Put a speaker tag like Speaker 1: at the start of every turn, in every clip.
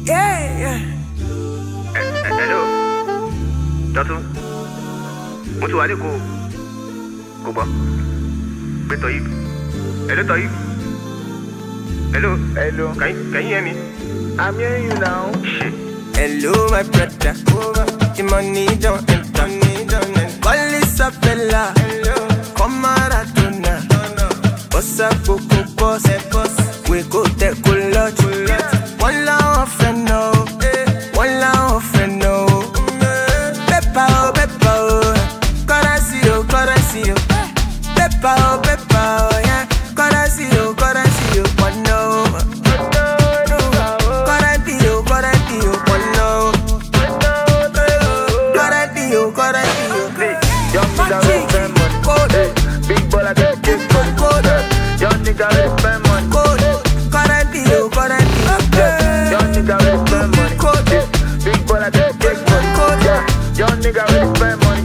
Speaker 1: Yeah.
Speaker 2: Hello. Dọ́tún. Mo ti wà ní kò gbọ́. Pé Toyib. Hello Toyib. Hello. Can you hear me?
Speaker 1: I'm hearing you now.
Speaker 2: Shit.
Speaker 1: Hello, my brother. The money don't enter. Call this a fella. Come Maradona. Boss up, boss. We go take a lot. One love friend no. One love friend no. Peppa. Currency. Peppa, yeah. Currency. One no.
Speaker 2: Young nigga will spend money. Big ball I get kick for the code. Young nigga will spend money. Young nigga will spend money. Big ball I get kick for the code. Young nigga will spend money.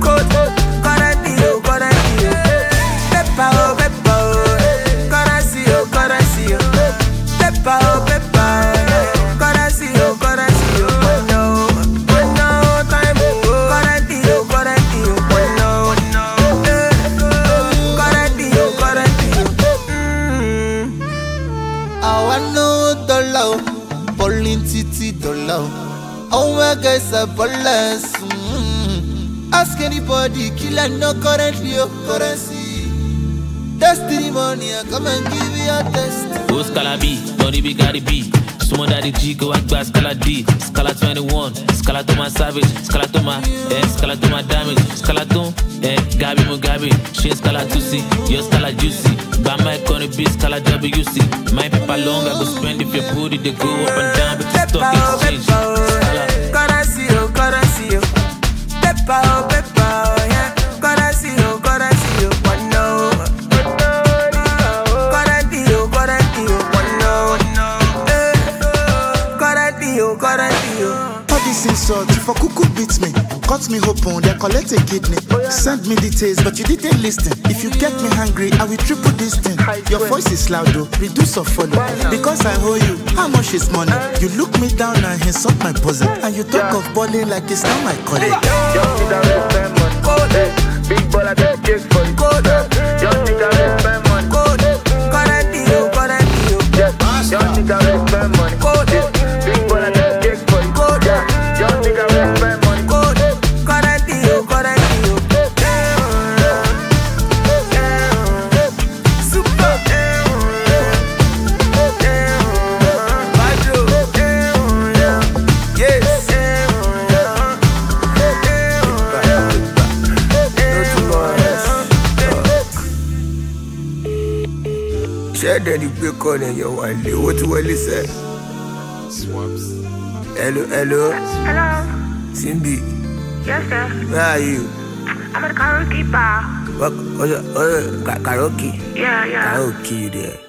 Speaker 3: Oh my guys are ballers. Ask anybody, killer no currently your currency. Destiny money, I come and give you a test.
Speaker 4: Go Scala B, Donny B got B. Sumo Daddy G, go back by Scala D. Scala 21, Scala to my savage, Scala to my Scala to my damage, Scala to Gabi Mugabe, she Scala 2C, your Scala juicy. Bama gonna be Scala WC. My paper long, I go spend if your booty they go up and down, but the stock exchange.
Speaker 1: Currency. Peppa, yeah. Currency, one no. Currency.
Speaker 5: All this insult, if a cuckoo beats me, cut me open, then collect a kidney. Send me details, but you didn't listen. If you get me hungry, I will triple this thing. Your voice is loud though, reduce or follow. Because I owe you, how much is money? You look me down and insult my bosom. And you talk of balling like it's not my colleague.
Speaker 2: Young nigga will spend money. Big ball I get kick for the code. Young nigga will spend money. Young nigga will spend money. Big ball I get kick for the code. Young nigga will spend money.
Speaker 1: Share that you pick on in your one day. What you really say?
Speaker 6: Swaps.
Speaker 1: Hello. Simbi.
Speaker 7: Yes, sir.
Speaker 1: Where are you?
Speaker 7: I'm at the karaoke bar.
Speaker 1: What? Karaoke?
Speaker 7: Yeah.
Speaker 1: Karaoke, you there?